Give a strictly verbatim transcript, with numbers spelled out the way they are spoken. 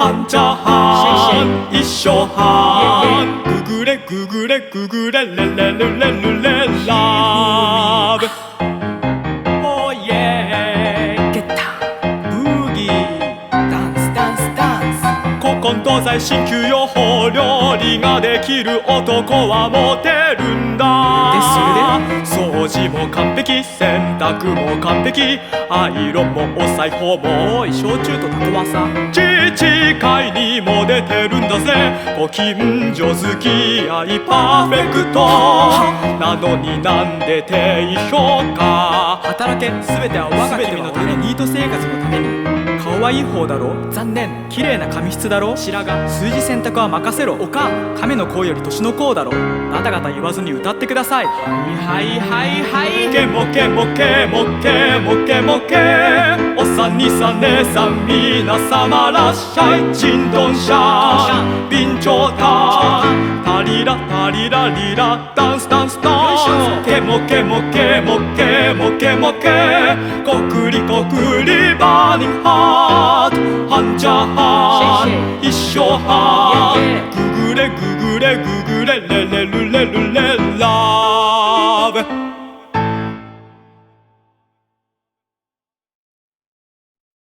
半チャーハン一生半ググレググレググレレレレレレレラブOh yeah ゲッタブーギーダンスダンスダンス古今東西新旧用法料理ができる男はモテるんだ掃除も完璧洗濯も完璧アイロンもお裁縫もおい焼酎とタコワサ父会にも出てるんだぜご近所付き合いパーフェクトなのになんで低評価働け全ては我が君のためニート生活のために顔はいい方だろ残念綺麗な髪質だろ白髪数字選択は任せろおかん亀の声より年の子だろガタガタ言わずに歌ってくださいはいはいはいはいケモケモケモケモケモケおさんにさん姉さん皆様らっしゃいチンドンシャン備長炭タリラタリラリラダンスダンスダンスケモケモケモケモケモケコクリコクリバーニングハート半チャーハン一生半ググレググレググレレレルレルレ